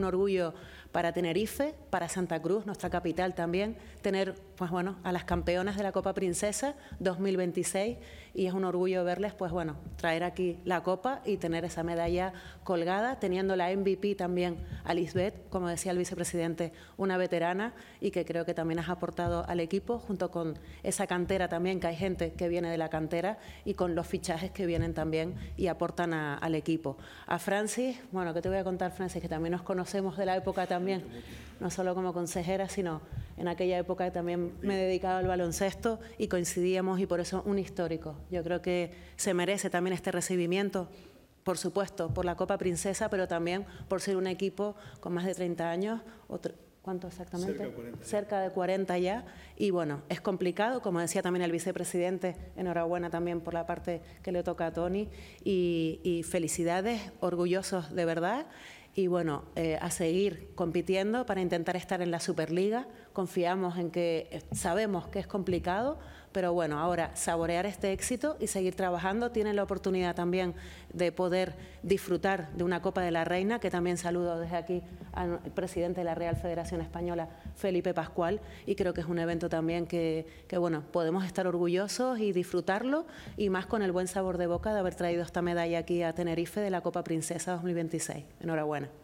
un orgullo para Tenerife, para Santa Cruz, nuestra capital también, tener pues bueno, a las campeonas de la Copa Princesa 2026 y es un orgullo verles pues bueno, traer aquí la copa y tener esa medalla colgada, teniendo la MVP también a Lisbeth, como decía el vicepresidente, una veterana y que creo que también has aportado al equipo junto con esa cantera también, que hay gente que viene de la cantera y con los fichajes que vienen también y aportan al equipo. A Francis, bueno, ¿qué te voy a contar, Francis? Que también nos conocemos de la época también, no solo como consejera, sino en aquella época también me dedicaba al baloncesto y coincidíamos y por eso un histórico. Yo creo que se merece también este recibimiento, por supuesto, por la Copa Princesa, pero también por ser un equipo con más de 30 años, ¿cuánto exactamente? Cerca de 40 ya. Y bueno, es complicado, como decía también el vicepresidente, enhorabuena también por la parte que le toca a Toni. Y felicidades, orgullosos de verdad. Y bueno, a seguir compitiendo para intentar estar en la Superliga. Confiamos en que, sabemos que es complicado, pero bueno, ahora saborear este éxito y seguir trabajando. Tienen la oportunidad también de poder disfrutar de una Copa de la Reina, que también saludo desde aquí al presidente de la Real Federación Española, Felipe Pascual, y creo que es un evento también que bueno, podemos estar orgullosos y disfrutarlo, y más con el buen sabor de boca de haber traído esta medalla aquí a Tenerife de la Copa Princesa 2026. Enhorabuena.